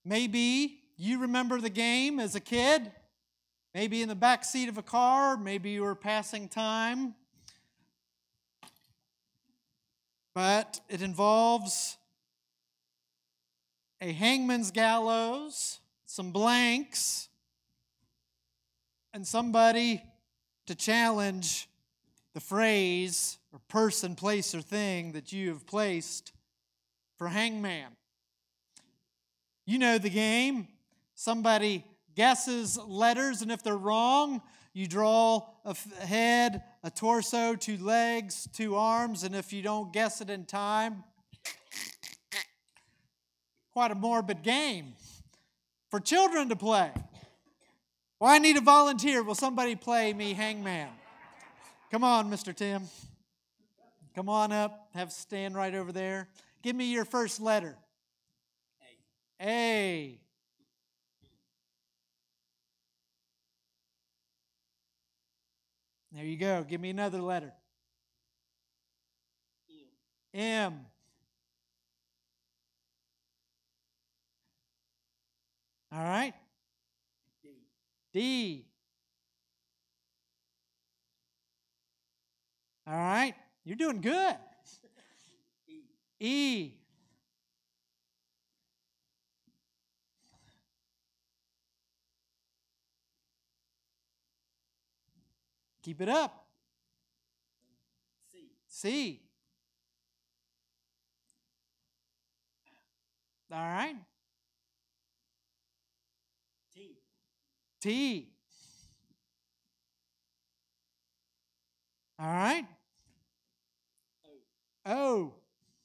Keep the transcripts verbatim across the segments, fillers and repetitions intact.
Maybe you remember the game as a kid, maybe in the back seat of a car, maybe you were passing time. But it involves a hangman's gallows, some blanks, and somebody to challenge the phrase or person, place, or thing that you have placed for hangman. You know the game. Somebody guesses letters, and if they're wrong, you draw a head, a torso, two legs, two arms, and if you don't guess it in time, quite a morbid game for children to play. Well, I need a volunteer. Will somebody play me hangman? Come on, Mister Tim. Come on up. Have stand right over there. Give me your first letter. A. A. There you go. Give me another letter. M. M. All right. D. D. All right. You're doing good. E. E. Keep it up. C. C. All right. T. T. All right. O. O.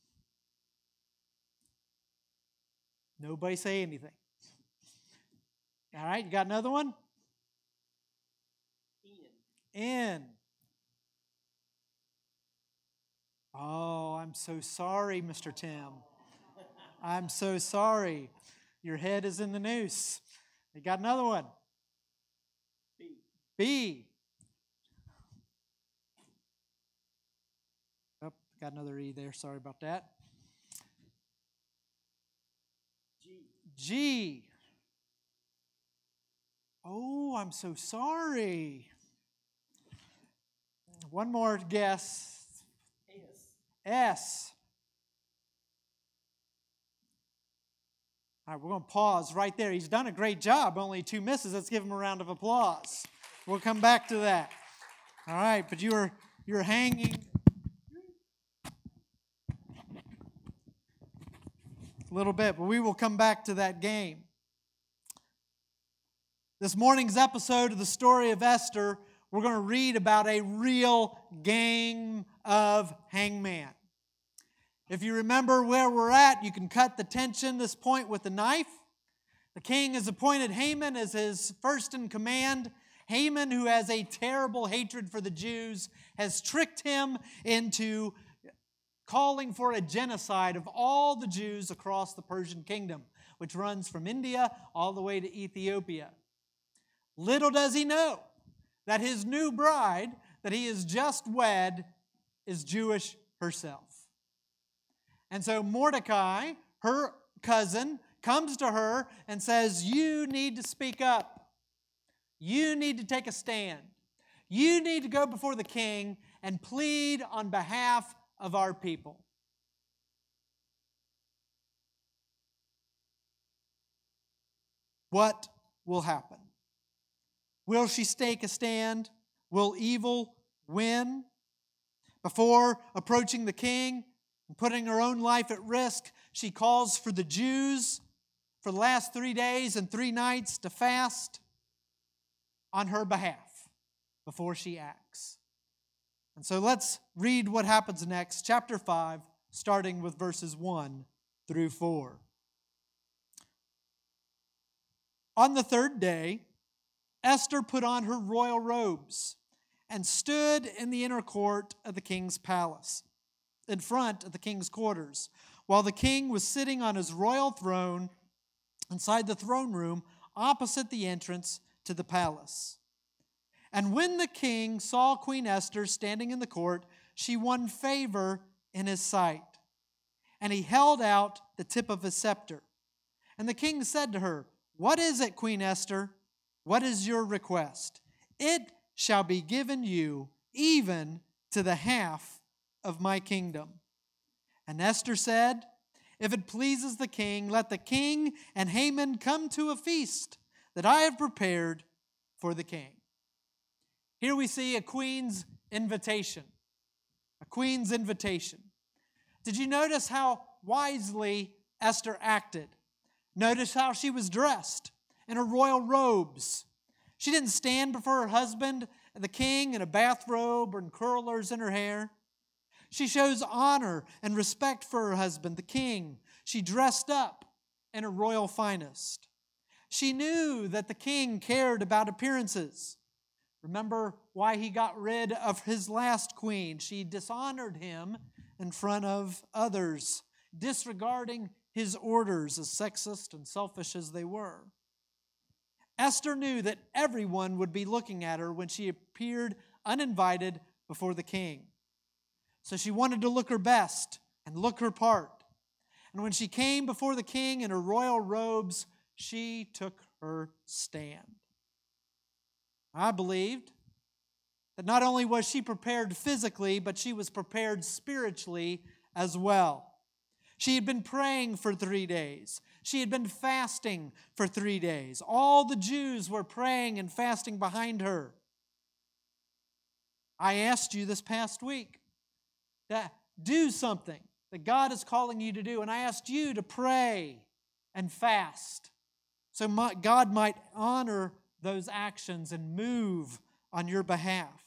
Nobody say anything. All right, you got another one? N. N. Oh, I'm so sorry, Mister Tim. I'm so sorry. Your head is in the noose. You got another one? B. B. Oh, got another E there. Sorry about that. G. G. Oh, I'm so sorry. One more guess. S. S. All right, we're going to pause right there. He's done a great job. Only two misses. Let's give him a round of applause. We'll come back to that. All right, but you were you're hanging a little bit, but we will come back to that game. This morning's episode of the story of Esther, we're going to read about a real game of hangman. If you remember where we're at, you can cut the tension this point with a knife. The king has appointed Haman as his first in command. Haman, who has a terrible hatred for the Jews, has tricked him into calling for a genocide of all the Jews across the Persian kingdom, which runs from India all the way to Ethiopia. Little does he know that his new bride, that he has just wed, is Jewish herself. And so Mordecai, her cousin, comes to her and says, you need to speak up. You need to take a stand. You need to go before the king and plead on behalf of our people. What will happen? Will she take a stand? Will evil win? Before approaching the king and putting her own life at risk, she calls for the Jews for the last three days and three nights to fast on her behalf before she acts. And so let's read what happens next, chapter five, starting with verses one through four. On the third day, Esther put on her royal robes and stood in the inner court of the king's palace, in front of the king's quarters, while the king was sitting on his royal throne inside the throne room opposite the entrance to the palace. And when the king saw Queen Esther standing in the court, she won favor in his sight. And he held out the tip of his scepter. And the king said to her, "What is it, Queen Esther? What is your request? It shall be given you even to the half of my kingdom." And Esther said, "If it pleases the king, let the king and Haman come to a feast that I have prepared for the king." Here we see a queen's invitation. A queen's invitation. Did you notice how wisely Esther acted? Notice how she was dressed in her royal robes. She didn't stand before her husband, the king, in a bathrobe or in curlers in her hair. She shows honor and respect for her husband, the king. She dressed up in her royal finest. She knew that the king cared about appearances. Remember why he got rid of his last queen. She dishonored him in front of others, disregarding his orders, as sexist and selfish as they were. Esther knew that everyone would be looking at her when she appeared uninvited before the king. So she wanted to look her best and look her part. And when she came before the king in her royal robes, she took her stand. I believed that not only was she prepared physically, but she was prepared spiritually as well. She had been praying for three days. She had been fasting for three days. All the Jews were praying and fasting behind her. I asked you this past week to do something that God is calling you to do, and I asked you to pray and fast so God might honor those actions and move on your behalf.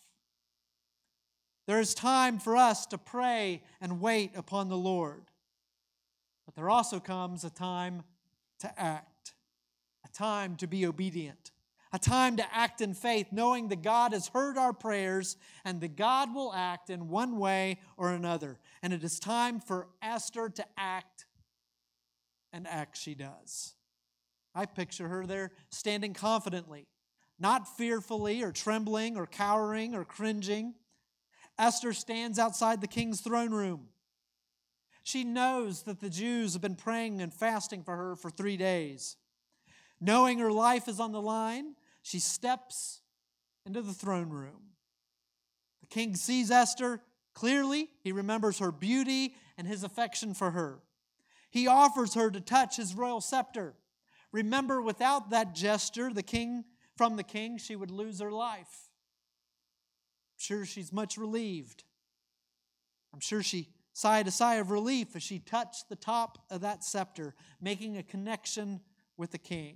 There is time for us to pray and wait upon the Lord. But there also comes a time to act, a time to be obedient, a time to act in faith, knowing that God has heard our prayers and that God will act in one way or another. And it is time for Esther to act, and act she does. I picture her there standing confidently, not fearfully or trembling or cowering or cringing. Esther stands outside the king's throne room. She knows that the Jews have been praying and fasting for her for three days. Knowing her life is on the line, she steps into the throne room. The king sees Esther clearly. He remembers her beauty and his affection for her. He offers her to touch his royal scepter. Remember, without that gesture, the king, from the king, she would lose her life. I'm sure she's much relieved. I'm sure she sighed a sigh of relief as she touched the top of that scepter, making a connection with the king.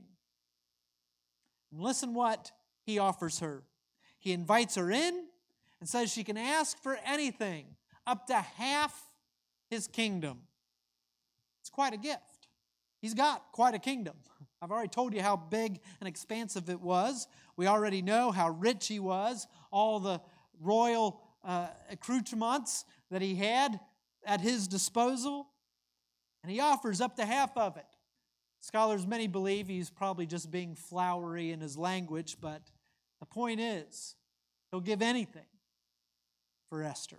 And listen what he offers her. He invites her in and says she can ask for anything, up to half his kingdom. It's quite a gift. He's got quite a kingdom. I've already told you how big and expansive it was. We already know how rich he was, all the royal uh, accoutrements that he had at his disposal, and he offers up to half of it. Scholars, many believe he's probably just being flowery in his language, but the point is, he'll give anything for Esther.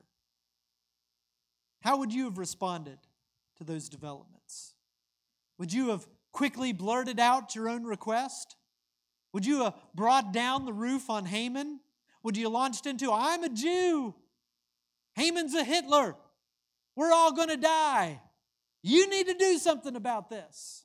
How would you have responded to those developments? Would you have quickly blurted out your own request? Would you have brought down the roof on Haman? Would you have launched into, "I'm a Jew. Haman's a Hitler. We're all going to die. You need to do something about this"?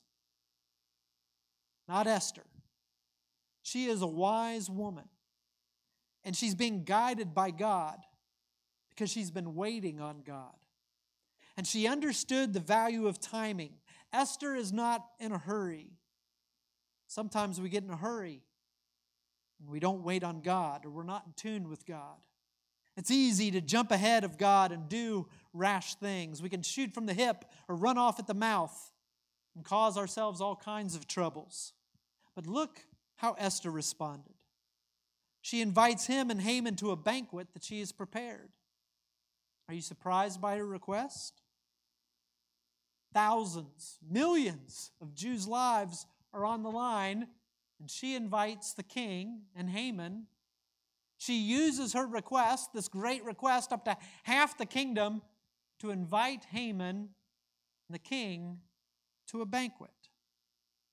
Not Esther. She is a wise woman. And she's being guided by God because she's been waiting on God. And she understood the value of timing. Esther is not in a hurry. Sometimes we get in a hurry and we don't wait on God, or we're not in tune with God. It's easy to jump ahead of God and do rash things. We can shoot from the hip or run off at the mouth and cause ourselves all kinds of troubles. But look how Esther responded. She invites him and Haman to a banquet that she has prepared. Are you surprised by her request? Thousands, millions of Jews' lives are on the line, and she invites the king and Haman. She uses her request, this great request, up to half the kingdom, to invite Haman and the king to a banquet.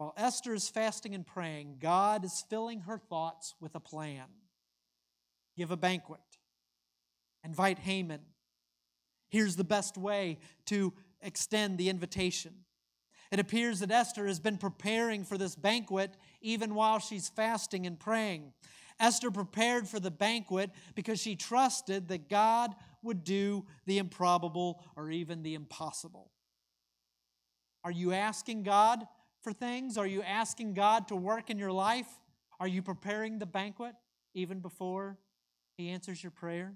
While Esther is fasting and praying, God is filling her thoughts with a plan. Give a banquet. Invite Haman. Here's the best way to extend the invitation. It appears that Esther has been preparing for this banquet even while she's fasting and praying. Esther prepared for the banquet because she trusted that God would do the improbable or even the impossible. Are you asking God for things? Are you asking God to work in your life? Are you preparing the banquet even before He answers your prayer?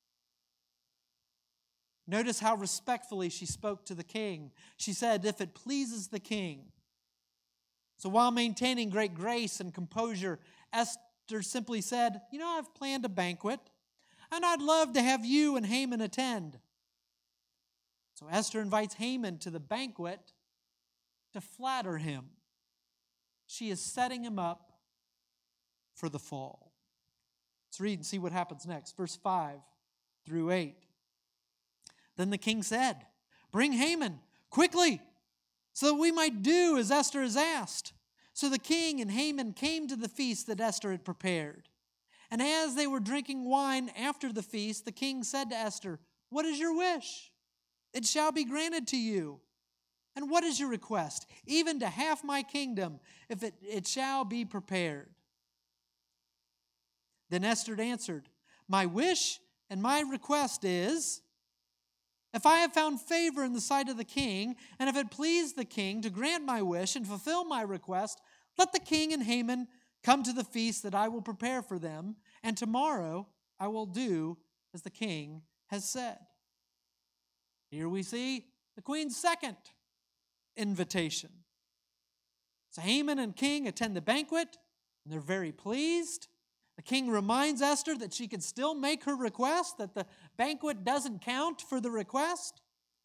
Notice how respectfully she spoke to the king. She said, "If it pleases the king." So while maintaining great grace and composure, Esther simply said, "You know, I've planned a banquet, and I'd love to have you and Haman attend." So Esther invites Haman to the banquet to flatter him. She is setting him up for the fall. Let's read and see what happens next. Verse five through eight. Then the king said, "Bring Haman quickly, so that we might do as Esther has asked." So the king and Haman came to the feast that Esther had prepared. And as they were drinking wine after the feast, the king said to Esther, "What is your wish? It shall be granted to you. And what is your request? Even to half my kingdom, if it, it shall be prepared." Then Esther answered, "My wish and my request is, if I have found favor in the sight of the king, and if it please the king to grant my wish and fulfill my request, let the king and Haman come to the feast that I will prepare for them, and tomorrow I will do as the king has said." Here we see the queen's second invitation. So Haman and king attend the banquet, and they're very pleased. The king reminds Esther that she can still make her request, that the banquet doesn't count for the request.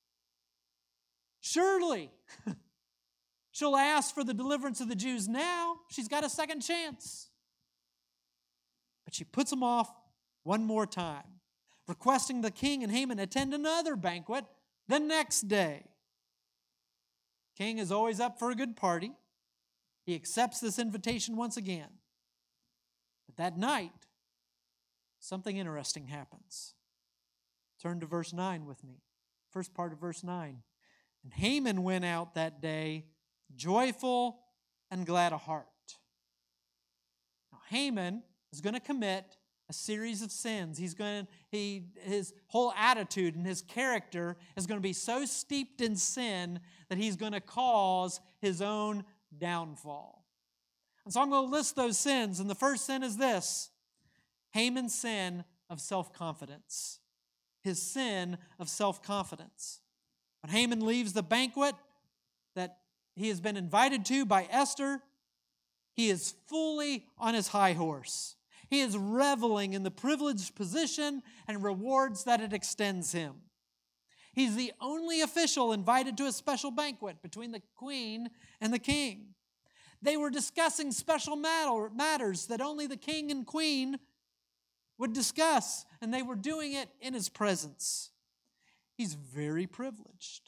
Surely, she'll ask for the deliverance of the Jews now. She's got a second chance. But she puts them off one more time, requesting the king and Haman attend another banquet the next day. King is always up for a good party. He accepts this invitation once again. But that night, something interesting happens. Turn to verse nine with me. First part of verse nine. "And Haman went out that day joyful and glad of heart." Now, Haman is going to commit a series of sins. He's going to, he, his whole attitude and his character is going to be so steeped in sin that he's going to cause his own downfall. And so I'm going to list those sins. And the first sin is this: Haman's sin of self-confidence. His sin of self-confidence. When Haman leaves the banquet that he has been invited to by Esther, he is fully on his high horse. He is reveling in the privileged position and rewards that it extends him. He's the only official invited to a special banquet between the queen and the king. They were discussing special matters that only the king and queen would discuss, and they were doing it in his presence. He's very privileged.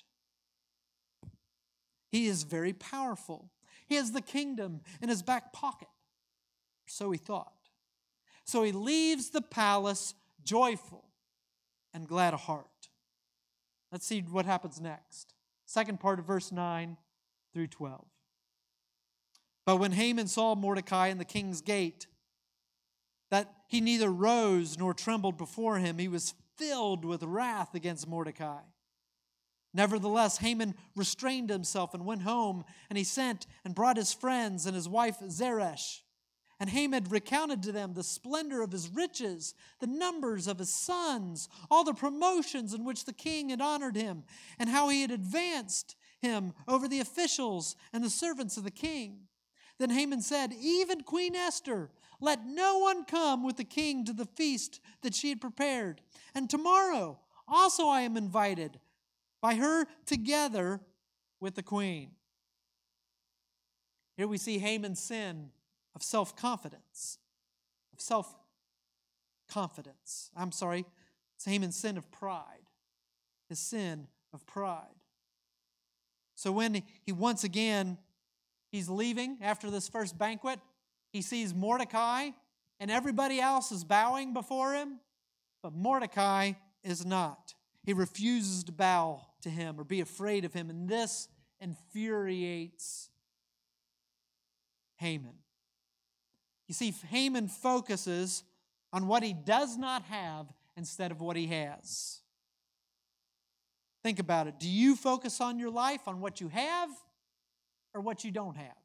He is very powerful. He has the kingdom in his back pocket. So he thought. So he leaves the palace joyful and glad of heart. Let's see what happens next. Second part of verse nine through twelve. "But when Haman saw Mordecai in the king's gate, that he neither rose nor trembled before him, he was filled with wrath against Mordecai. Nevertheless, Haman restrained himself and went home, and he sent and brought his friends and his wife Zeresh. And Haman recounted to them the splendor of his riches, the numbers of his sons, all the promotions in which the king had honored him, and how he had advanced him over the officials and the servants of the king. Then Haman said, 'Even Queen Esther, let no one come with the king to the feast that she had prepared. And tomorrow also I am invited by her together with the queen.'" Here we see Haman's sin of self-confidence. Of self-confidence. I'm sorry, it's Haman's sin of pride. His sin of pride. So when he once again He's leaving after this first banquet. He sees Mordecai, and everybody else is bowing before him, but Mordecai is not. He refuses to bow to him or be afraid of him, and this infuriates Haman. You see, Haman focuses on what he does not have instead of what he has. Think about it. Do you focus on your life on what you have or what you don't have?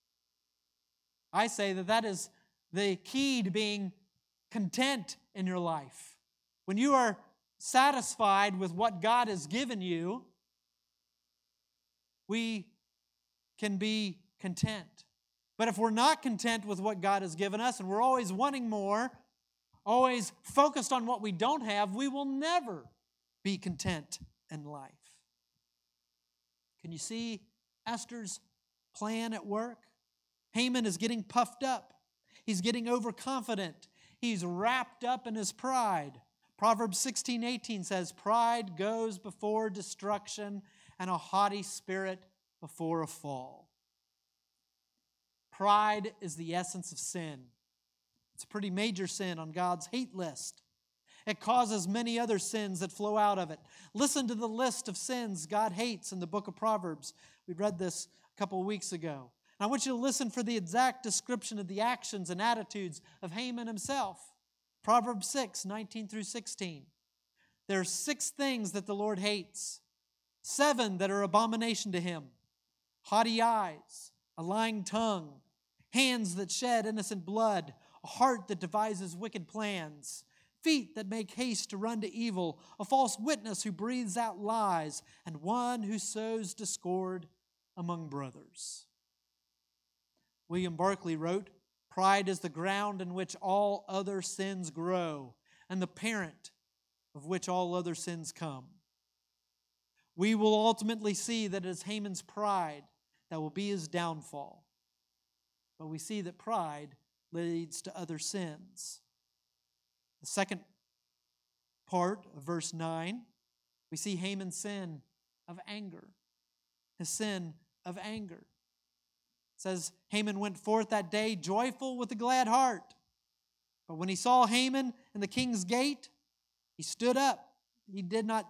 I say that that is the key to being content in your life. When you are satisfied with what God has given you, we can be content. But if we're not content with what God has given us and we're always wanting more, always focused on what we don't have, we will never be content in life. Can you see Esther's plan at work? Haman is getting puffed up. He's getting overconfident. He's wrapped up in his pride. Proverbs sixteen eighteen says, "Pride goes before destruction, and a haughty spirit before a fall." Pride is the essence of sin. It's a pretty major sin on God's hate list. It causes many other sins that flow out of it. Listen to the list of sins God hates in the book of Proverbs. We read this a couple of weeks ago. And I want you to listen for the exact description of the actions and attitudes of Haman himself. Proverbs six, nineteen through sixteen. There are six things that the Lord hates. Seven that are abomination to him. Haughty eyes, a lying tongue, hands that shed innocent blood, a heart that devises wicked plans, feet that make haste to run to evil, a false witness who breathes out lies, and one who sows discord among brothers. William Barclay wrote, "Pride is the ground in which all other sins grow, and the parent of which all other sins come." We will ultimately see that it is Haman's pride that will be his downfall. But we see that pride leads to other sins. The second part of verse nine, we see Haman's sin of anger. His sin of anger. It says, Haman went forth that day joyful with a glad heart. But when he saw Haman in the king's gate, he stood up. He did not,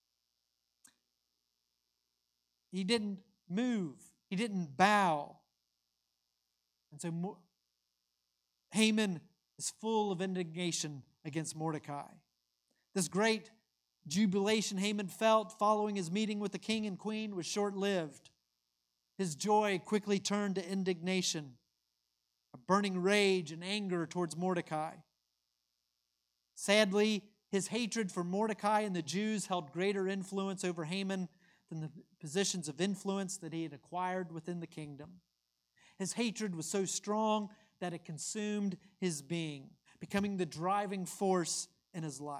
he didn't move. He didn't bow. And so Haman is full of indignation against Mordecai. This great jubilation Haman felt following his meeting with the king and queen was short-lived. His joy quickly turned to indignation, a burning rage and anger towards Mordecai. Sadly, his hatred for Mordecai and the Jews held greater influence over Haman than the positions of influence that he had acquired within the kingdom. His hatred was so strong that it consumed his being, becoming the driving force in his life.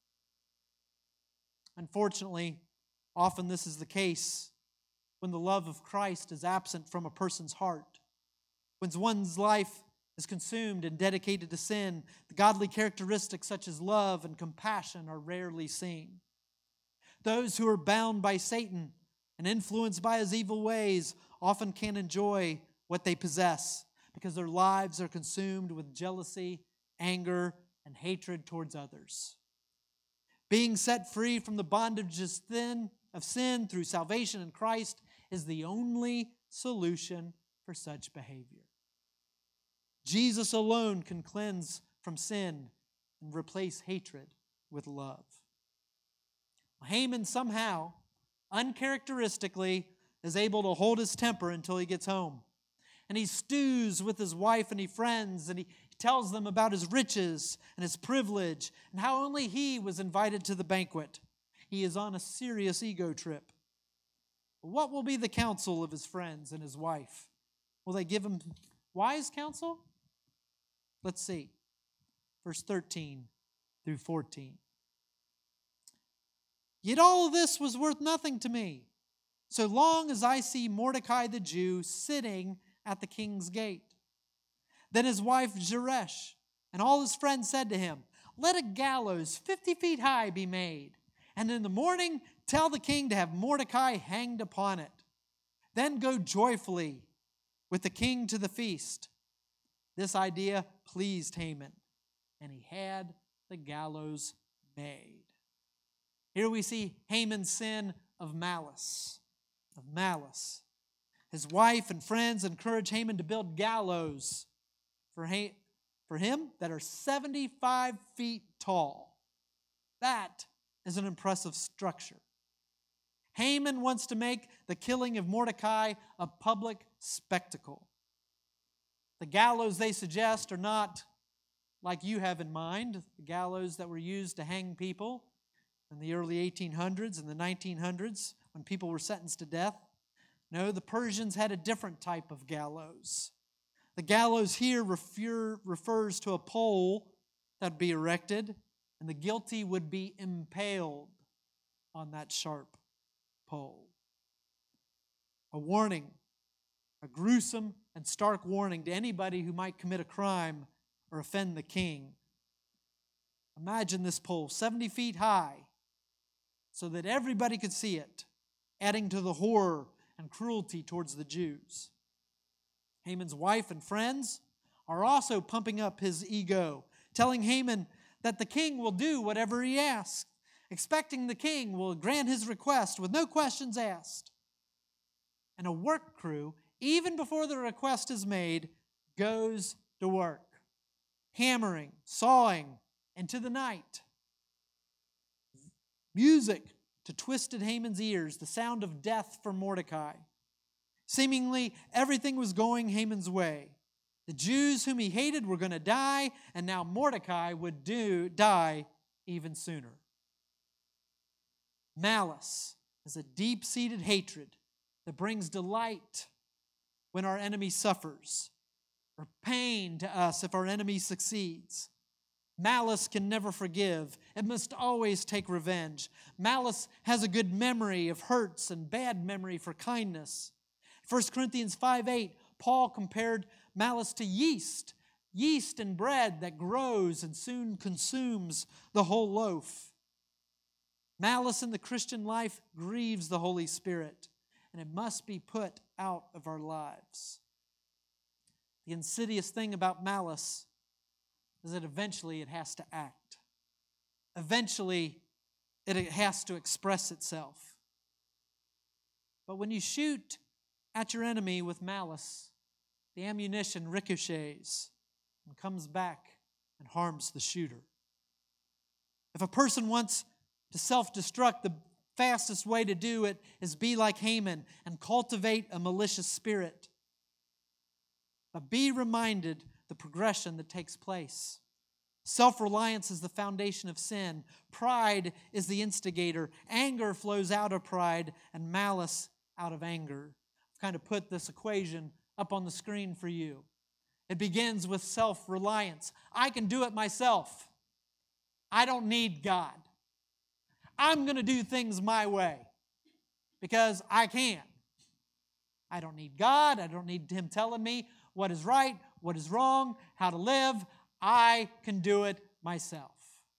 Unfortunately, often this is the case when the love of Christ is absent from a person's heart. When one's life is consumed and dedicated to sin, the godly characteristics such as love and compassion are rarely seen. Those who are bound by Satan and influenced by his evil ways often can't enjoy what they possess because their lives are consumed with jealousy, anger, and hatred towards others. Being set free from the bondage of sin through salvation in Christ is the only solution for such behavior. Jesus alone can cleanse from sin and replace hatred with love. Haman somehow, uncharacteristically, is able to hold his temper until he gets home. And he stews with his wife and his friends, and he tells them about his riches and his privilege and how only he was invited to the banquet. He is on a serious ego trip. What will be the counsel of his friends and his wife? Will they give him wise counsel? Let's see. Verse thirteen through fourteen. Yet all of this was worth nothing to me, so long as I see Mordecai the Jew sitting at the king's gate. Then his wife Zeresh and all his friends said to him, "Let a gallows fifty feet high be made, and in the morning tell the king to have Mordecai hanged upon it. Then go joyfully with the king to the feast. This idea pleased Haman, and he had the gallows made. Here we see Haman's sin of malice, of malice. His wife and friends encourage Haman to build gallows for, ha- for him that are seventy-five feet tall. That is an impressive structure. Haman wants to make the killing of Mordecai a public spectacle. The gallows they suggest are not like you have in mind, the gallows that were used to hang people in the early eighteen hundreds and the nineteen hundreds when people were sentenced to death. No, the Persians had a different type of gallows. The gallows here refer, refers to a pole that would be erected, and the guilty would be impaled on that sharp pole. A warning, a gruesome and stark warning to anybody who might commit a crime or offend the king. Imagine this pole, seventy feet high, so that everybody could see it, adding to the horror and cruelty towards the Jews. Haman's wife and friends are also pumping up his ego, telling Haman that the king will do whatever he asks, expecting the king will grant his request with no questions asked. And a work crew, even before the request is made, goes to work, hammering, sawing into the night. Music to twisted Haman's ears, the sound of death for Mordecai. Seemingly, everything was going Haman's way. The Jews whom he hated were going to die, and now Mordecai would do, die even sooner. Malice is a deep-seated hatred that brings delight when our enemy suffers, or pain to us if our enemy succeeds. Malice can never forgive. It must always take revenge. Malice has a good memory of hurts and bad memory for kindness. First Corinthians five eight, Paul compared malice to yeast, yeast in bread that grows and soon consumes the whole loaf. Malice in the Christian life grieves the Holy Spirit, and it must be put out of our lives. The insidious thing about malice is that eventually it has to act. Eventually, it has to express itself. But when you shoot at your enemy with malice, the ammunition ricochets and comes back and harms the shooter. If a person wants to self-destruct, the fastest way to do it is be like Haman and cultivate a malicious spirit. But be reminded the progression that takes place. Self-reliance is the foundation of sin. Pride is the instigator. Anger flows out of pride, and malice out of anger. I've kind of put this equation up on the screen for you. It begins with self-reliance. I can do it myself. I don't need God. I'm going to do things my way because I can. I don't need God. I don't need Him telling me what is right, what is wrong, how to live. I can do it myself.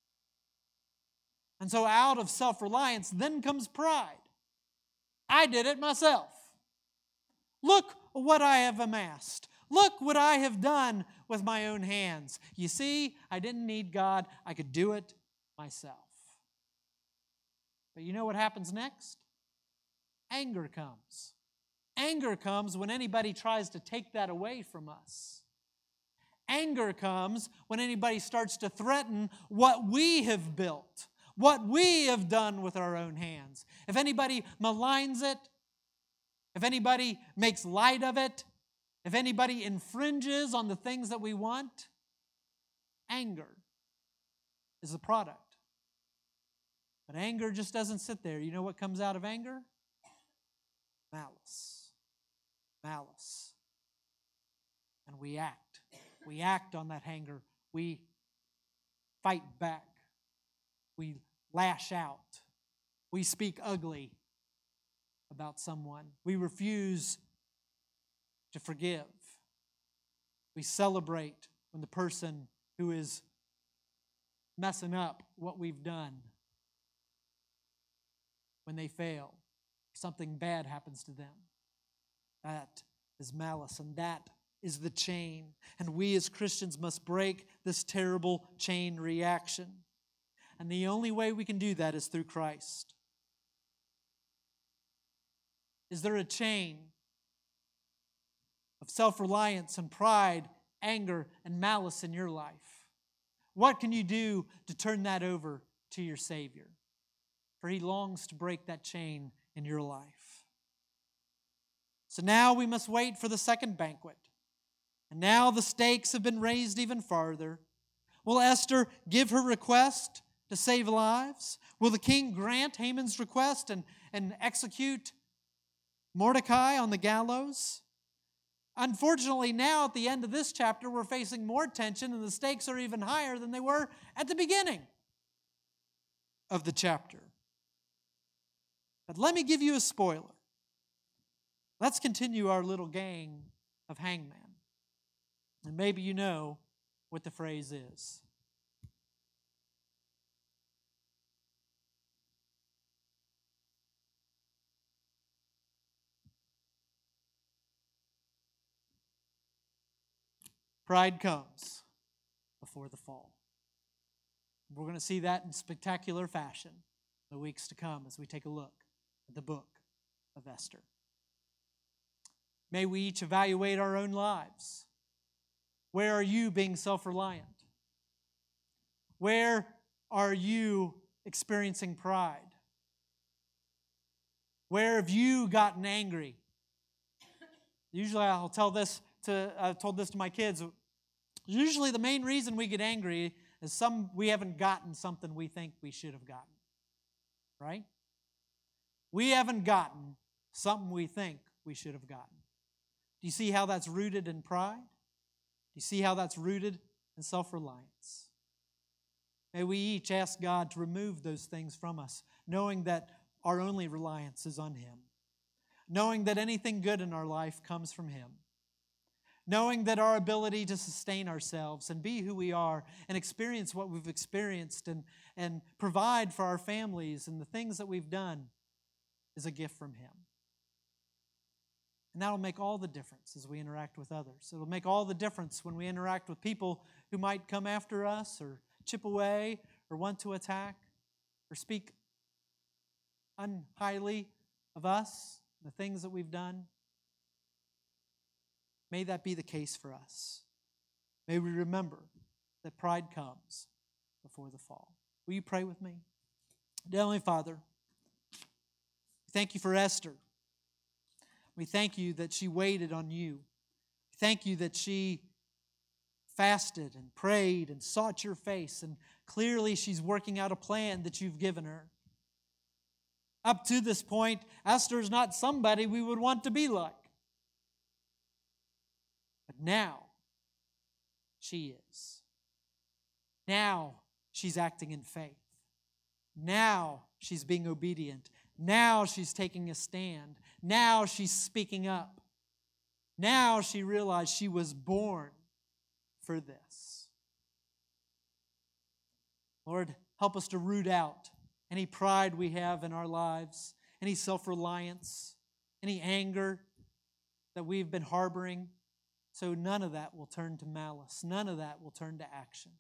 And so out of self-reliance, then comes pride. I did it myself. Look what I have amassed. Look what I have done with my own hands. You see, I didn't need God. I could do it myself. But you know what happens next? Anger comes. Anger comes when anybody tries to take that away from us. Anger comes when anybody starts to threaten what we have built, what we have done with our own hands. If anybody maligns it, if anybody makes light of it, if anybody infringes on the things that we want, anger is the product. But anger just doesn't sit there. You know what comes out of anger? Malice. Malice. And we act. We act on that anger. We fight back. We lash out. We speak ugly about someone. We refuse to forgive. We celebrate when the person who is messing up what we've done, when they fail, something bad happens to them. That is malice, and that is the chain. And we as Christians must break this terrible chain reaction. And the only way we can do that is through Christ. Is there a chain of self-reliance and pride, anger, and malice in your life? What can you do to turn that over to your Savior? For He longs to break that chain in your life. So now we must wait for the second banquet. And now the stakes have been raised even farther. Will Esther give her request to save lives? Will the king grant Haman's request and, and execute Mordecai on the gallows? Unfortunately, now at the end of this chapter, we're facing more tension, and the stakes are even higher than they were at the beginning of the chapter. But let me give you a spoiler. Let's continue our little gang of hangman. And maybe you know what the phrase is. Pride comes before the fall. We're going to see that in spectacular fashion in the weeks to come as we take a look at the book of Esther. May we each evaluate our own lives. Where are you being self-reliant? Where are you experiencing pride? Where have you gotten angry? Usually I'll tell this to, I've told this to my kids. Usually the main reason we get angry is some we haven't gotten something we think we should have gotten. Right? We haven't gotten something we think we should have gotten. Do you see how that's rooted in pride? Do you see how that's rooted in self-reliance? May we each ask God to remove those things from us, knowing that our only reliance is on Him. Knowing that anything good in our life comes from Him. Knowing that our ability to sustain ourselves and be who we are and experience what we've experienced and, and provide for our families and the things that we've done is a gift from Him. And that'll make all the difference as we interact with others. It'll make all the difference when we interact with people who might come after us or chip away or want to attack or speak unhighly of us, the things that we've done. May that be the case for us. May we remember that pride comes before the fall. Will you pray with me? Dear Heavenly Father, thank you for Esther. We thank you that she waited on you. Thank you that she fasted and prayed and sought your face, and clearly she's working out a plan that you've given her. Up to this point, Esther is not somebody we would want to be like. But now, she is. Now, she's acting in faith. Now, she's being obedient. Now, she's taking a stand. Now, she's speaking up. Now, she realized she was born for this. Lord, help us to root out any pride we have in our lives, any self-reliance, any anger that we've been harboring, so none of that will turn to malice. None of that will turn to action.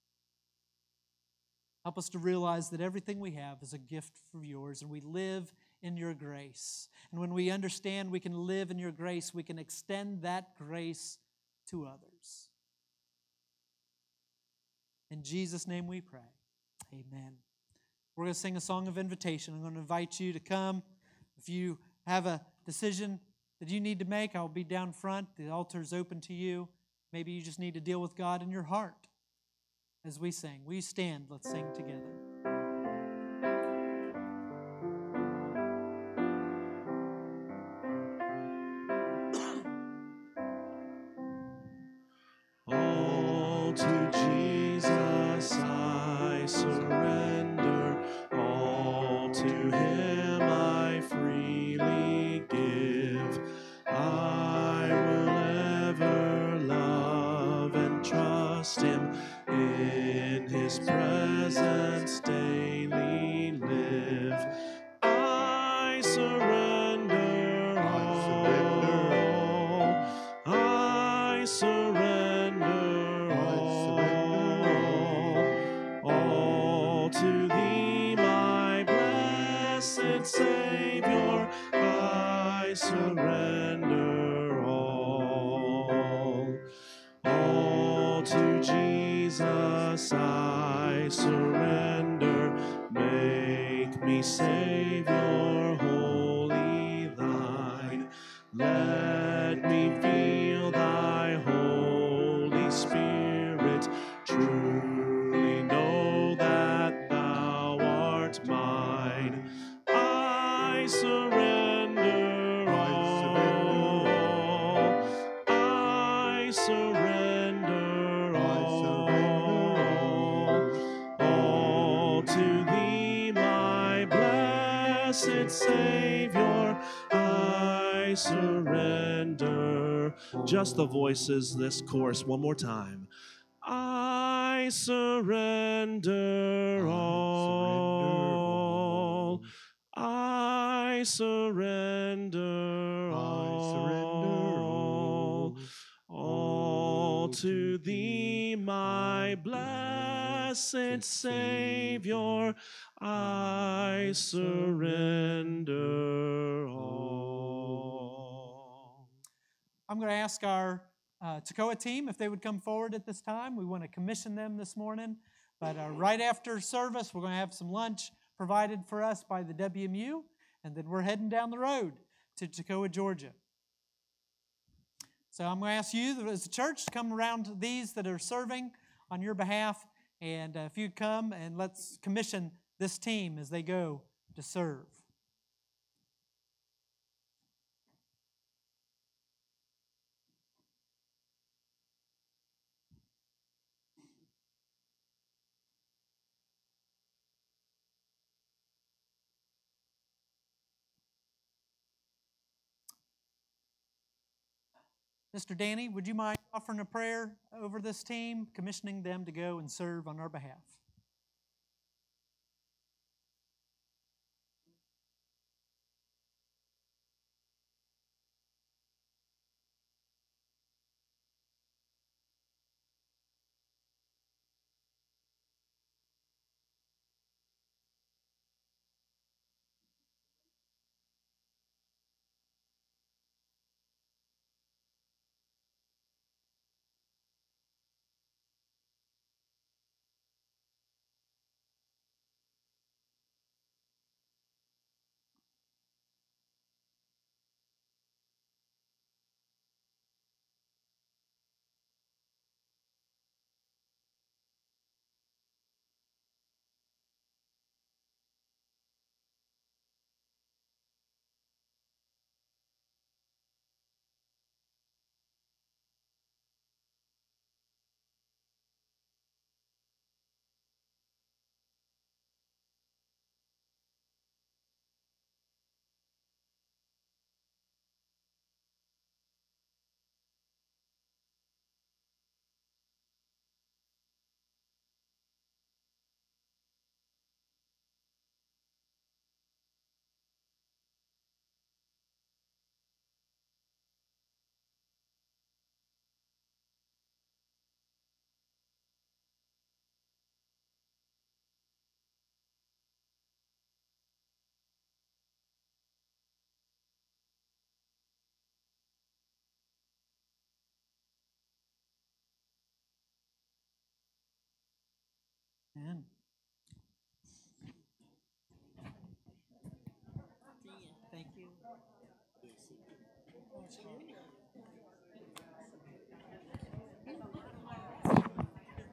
Help us to realize that everything we have is a gift from yours, and we live in your grace. And when we understand we can live in your grace, we can extend that grace to others. In Jesus' name we pray. Amen. We're going to sing a song of invitation. I'm going to invite you to come. If you have a decision that you need to make, I'll be down front. The altar is open to you. Maybe you just need to deal with God in your heart as we sing. Will you stand? Let's sing together. All to Jesus I surrender, all to Him I freely give. I will ever love and trust Him, in His presence daily live. I surrender all, surrender all. All to Jesus I surrender. Make me Savior, wholly thine. Let me feel thy Holy Spirit. Truly know that thou art mine. I surrender all. I surrender all. All to thee, my blessed Savior, I surrender. Just the voices, this chorus one more time. I surrender all. I surrender all. All to thee, my blessed Savior, I surrender all. I'm going to ask our uh, Tekoa team if they would come forward at this time. We want to commission them this morning. But uh, right after service, we're going to have some lunch provided for us by the W M U, and then we're heading down the road to Tekoa, Georgia. So I'm going to ask you as a church to come around these that are serving on your behalf, and uh, if you'd come and let's commission this team as they go to serve. Mister Danny, would you mind offering a prayer over this team, commissioning them to go and serve on our behalf? Amen. Thank you.